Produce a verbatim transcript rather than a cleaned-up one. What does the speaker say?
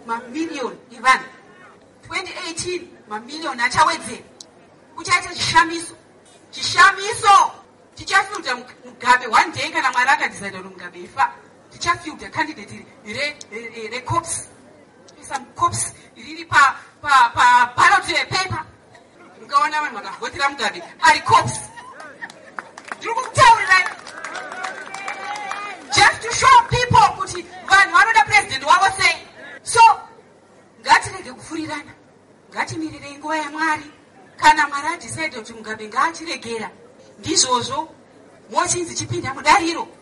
mamiliyoni evanhu. twenty eighteen mamiliyoni achawedzera. Kuchaita chishamiso. Chishamiso tichafilta Mugabe one day kana Mwari akadecide kuti Mugabe ifa. Tichafilta candidate re re re corpse. Some corpse riri pa pa pa ballot paper. Mukaona vanhu vakavhotera Mugabe ari corpse. Ndiri kutaurira just to show people kuti vanhu vanoda president wavo sei. So ngatirege kufurirana, ngatimirire nguva yaMwari. Kana Mwari adecide kuti Mugabe ngaachiregera, ndizvozvo mochinzi chipinda mudariro.